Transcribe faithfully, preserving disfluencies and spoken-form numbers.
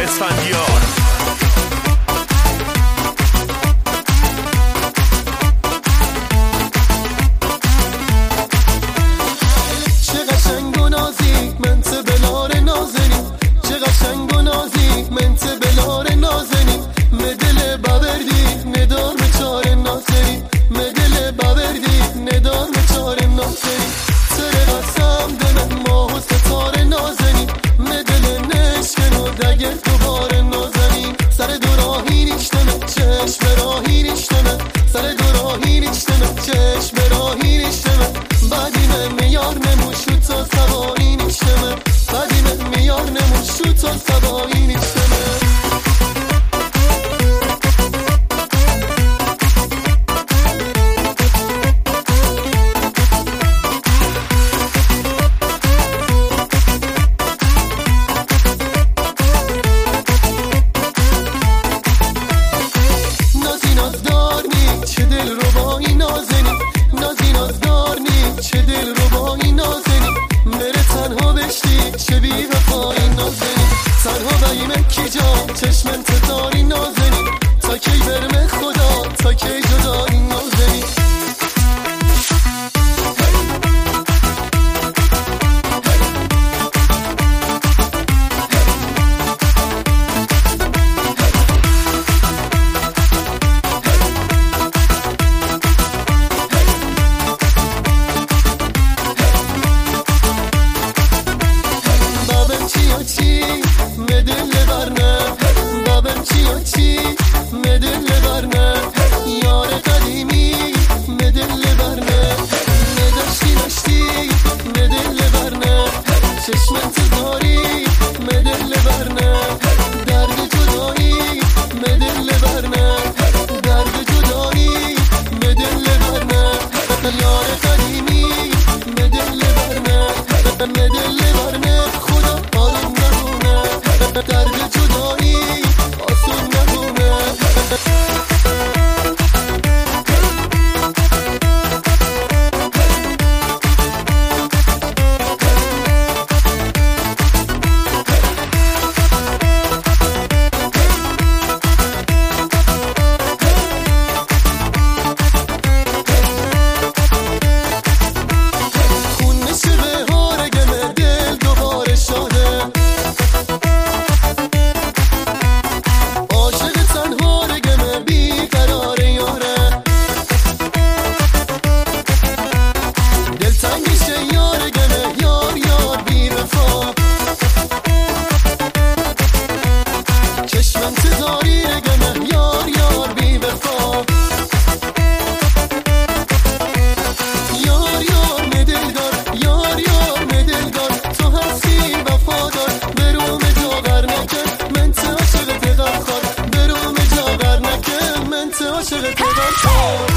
اسفندیار. چه قشنگ و نازی منت بلار نازنی، چه قشنگ و نازی منت بلار نازنی، مدل باوردی ندار مچار نازنی، مدل باوردی ندار مچار نازنی، سر قسم دلم ماه و ستاره نازنی، مدل نشکن و دگر دوباره نازنی، سر دو راهی نیشتنه چشم راهی نیشتنه، سر دو راهی نیشتنه چشم راهی نیشتنه، بعدی من میار نموشو تا سواری نیشتنه، بعدی من میار نموشو تا سواری نیشتنه. نازی نازدار نی چه دل ربایی نازنی، نازی نازدار نی چه دل ربایی نازنی، بره تنها بشتی چه بی وفایی نازنی، تنها بایمه کی جا چشم انتظاری نازنی، تا کی برمه خدا تا کی جدایی نازنی. بابم چی و چی مدل برنه، بابم چی و چی مدل برنه، یار قدیمی مدل برنه، نداشتی داشتی مدل برنه، چشم انتظاری مدل برنه، درد جدایی مدل برنه، درد جدایی مدل برنه، یار قدیمی مدل برنه، مدل برنه، خدا آروم نمونه، درد جدایی آسون نمونه. خون نشه به هارگم دل دوباره شاده، عاشق تنها رگم بی قرار یاره، دل تنگیشه یارگم یار یار بی وفا، چشم انتظاری رگم یار یار بی وفا، یار یار مدلدار یار یار مدلدار، تو هستی وفادار بروم جاور نکن، من ته عاشق تقم خار بروم جاور نکن، من ته عاشق تقم خار.